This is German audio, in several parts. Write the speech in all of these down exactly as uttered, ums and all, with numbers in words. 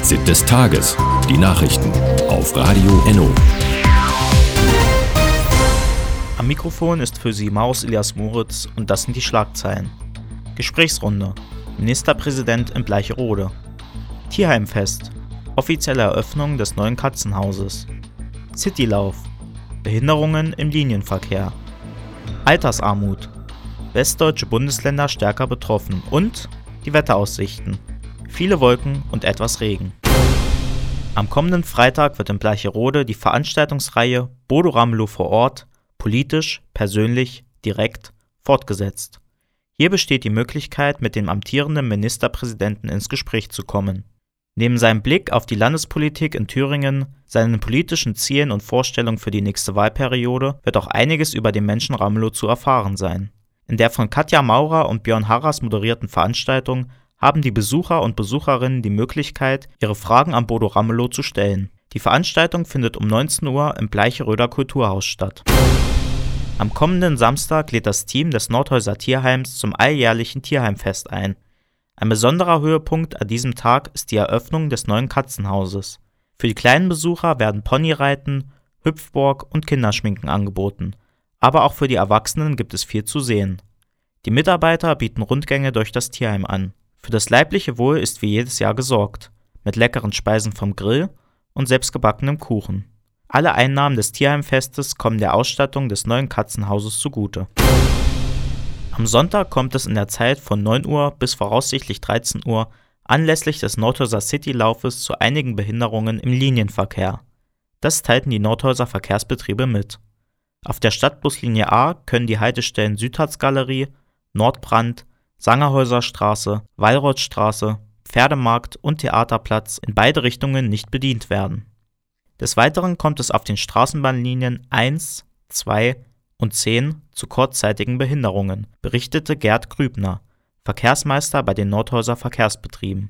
Fazit des Tages. Die Nachrichten auf Radio Enno. Am Mikrofon ist für Sie Maus Elias Moritz und das sind die Schlagzeilen. Gesprächsrunde. Ministerpräsident in Bleicherode. Tierheimfest. Offizielle Eröffnung des neuen Katzenhauses. Citylauf. Behinderungen im Linienverkehr. Altersarmut. Westdeutsche Bundesländer stärker betroffen und die Wetteraussichten. Viele Wolken und etwas Regen. Am kommenden Freitag wird in Bleicherode die Veranstaltungsreihe Bodo Ramelow vor Ort, politisch, persönlich, direkt, fortgesetzt. Hier besteht die Möglichkeit, mit dem amtierenden Ministerpräsidenten ins Gespräch zu kommen. Neben seinem Blick auf die Landespolitik in Thüringen, seinen politischen Zielen und Vorstellungen für die nächste Wahlperiode wird auch einiges über den Menschen Ramelow zu erfahren sein. In der von Katja Maurer und Björn Harras moderierten Veranstaltung haben die Besucher und Besucherinnen die Möglichkeit, ihre Fragen an Bodo Ramelow zu stellen. Die Veranstaltung findet um neunzehn Uhr im Bleicheröder Kulturhaus statt. Am kommenden Samstag lädt das Team des Nordhäuser Tierheims zum alljährlichen Tierheimfest ein. Ein besonderer Höhepunkt an diesem Tag ist die Eröffnung des neuen Katzenhauses. Für die kleinen Besucher werden Ponyreiten, Hüpfburg und Kinderschminken angeboten. Aber auch für die Erwachsenen gibt es viel zu sehen. Die Mitarbeiter bieten Rundgänge durch das Tierheim an. Für das leibliche Wohl ist wie jedes Jahr gesorgt, mit leckeren Speisen vom Grill und selbstgebackenem Kuchen. Alle Einnahmen des Tierheimfestes kommen der Ausstattung des neuen Katzenhauses zugute. Am Sonntag kommt es in der Zeit von neun Uhr bis voraussichtlich dreizehn Uhr anlässlich des Nordhäuser Citylaufes zu einigen Behinderungen im Linienverkehr. Das teilten die Nordhäuser Verkehrsbetriebe mit. Auf der Stadtbuslinie A können die Haltestellen Südharz-Galerie, Nordbrand, Sangerhäuserstraße, Wallrothstraße, Pferdemarkt und Theaterplatz in beide Richtungen nicht bedient werden. Des Weiteren kommt es auf den Straßenbahnlinien eins, zwei und zehn zu kurzzeitigen Behinderungen, berichtete Gerd Grübner, Verkehrsmeister bei den Nordhäuser Verkehrsbetrieben.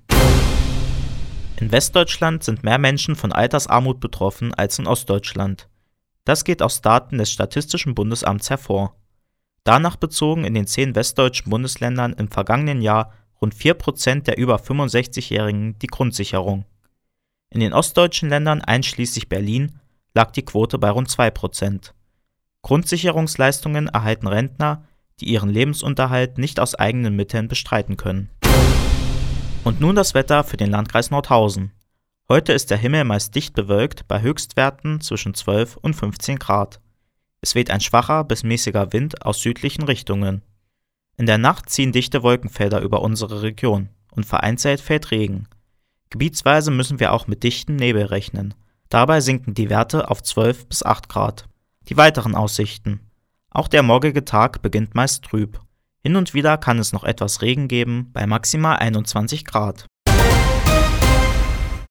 In Westdeutschland sind mehr Menschen von Altersarmut betroffen als in Ostdeutschland. Das geht aus Daten des Statistischen Bundesamts hervor. Danach bezogen in den zehn westdeutschen Bundesländern im vergangenen Jahr rund vier Prozent der über fünfundsechzigjährigen die Grundsicherung. In den ostdeutschen Ländern einschließlich Berlin lag die Quote bei rund zwei Prozent. Grundsicherungsleistungen erhalten Rentner, die ihren Lebensunterhalt nicht aus eigenen Mitteln bestreiten können. Und nun das Wetter für den Landkreis Nordhausen. Heute ist der Himmel meist dicht bewölkt bei Höchstwerten zwischen zwölf und fünfzehn Grad. Es weht ein schwacher bis mäßiger Wind aus südlichen Richtungen. In der Nacht ziehen dichte Wolkenfelder über unsere Region und vereinzelt fällt Regen. Gebietsweise müssen wir auch mit dichtem Nebel rechnen. Dabei sinken die Werte auf zwölf bis acht Grad. Die weiteren Aussichten. Auch der morgige Tag beginnt meist trüb. Hin und wieder kann es noch etwas Regen geben bei maximal einundzwanzig Grad.